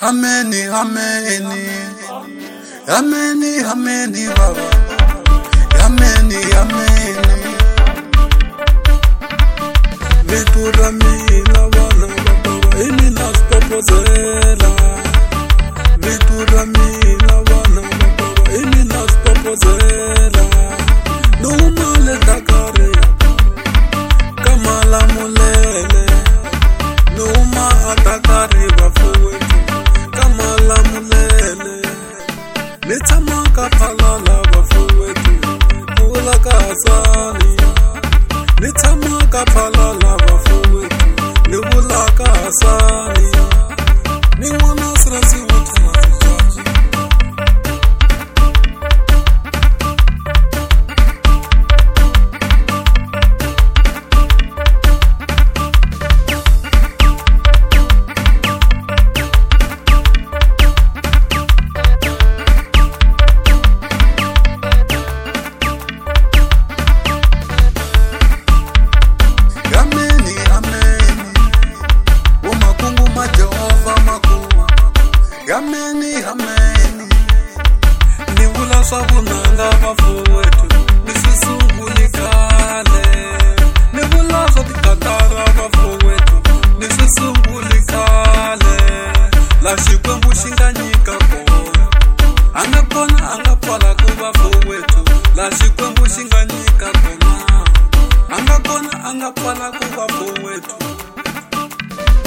Ameni, ameni, ameni, ameni, Baba, ameni, ameni. Vitura mina wana Baba, imi naspopozela. Vitura mina wana Baba, imi naspopozela. Numale takare, kamala mulele. Numa atakare bafuwetu, kamala mulele. Nitamaka palala bafuwetu, mula kasani. Nitamaka palala bafuwetu, nibula kasani. Ni wana srasi wutana tujaji. Ameni, ameni. Nibula sabunanga bafuwetu, nisisumbulikale. Nibula sotikatara bafuwetu, nisisumbulikale. La shikwembu shinganyika ko. Angapona angapala kubafuwetu, la shikwembu shinganyika kona. Angapona angapala kubafuwetu.